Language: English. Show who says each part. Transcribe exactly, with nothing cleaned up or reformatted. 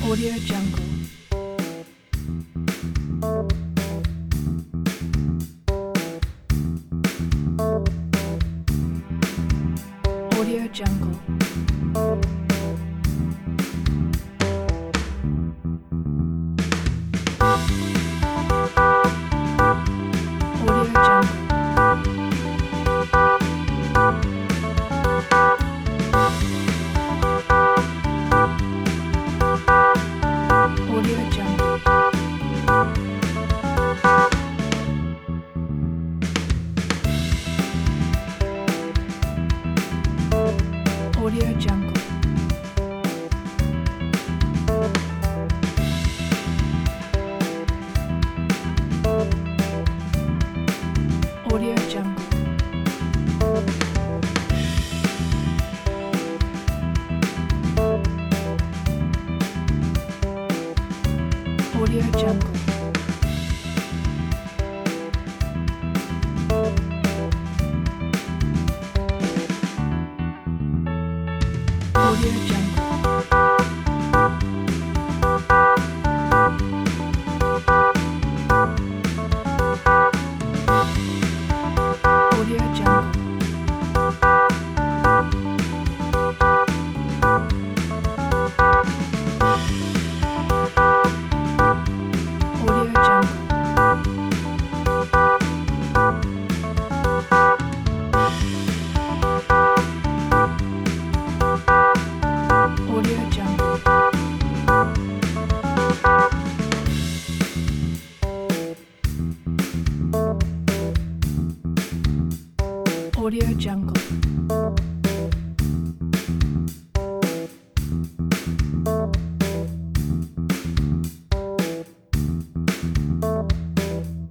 Speaker 1: Audio Jungle. Audio Jungle. Audio Jungle. Audio Jungle. Audio Jungle. Audio Jungle. Audio Jungle. Audio Jungle. Audio Jungle. Audio Jungle. Audio Jungle. Audio Jungle.